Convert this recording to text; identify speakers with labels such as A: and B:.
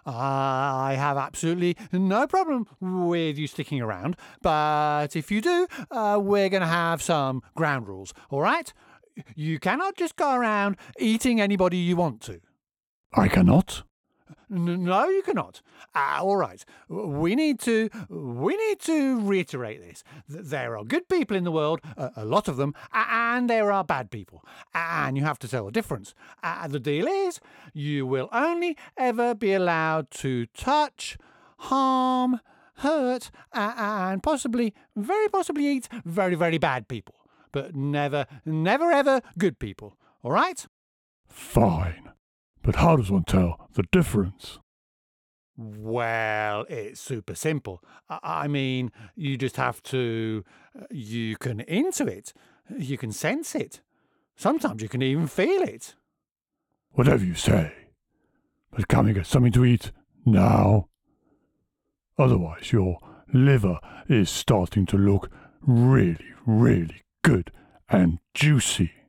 A: I have absolutely no problem with you sticking around, but if you do, we're going to have some ground rules, all right? You cannot just go around eating anybody you want to.
B: I cannot?
A: No, you cannot. All right. We need to reiterate this. There are good people in the world, a lot of them, and there are bad people. And you have to tell the difference. The deal is, you will only ever be allowed to touch, harm, hurt, and possibly, very possibly eat very, very bad people. But never, never ever good people. All right?
B: Fine. But how does one tell the difference?
A: Well, it's super simple. I mean, you just have to. You can intuit. You can sense it. Sometimes you can even feel it.
B: Whatever you say. But can we get something to eat now? Otherwise, your liver is starting to look really, really good and juicy.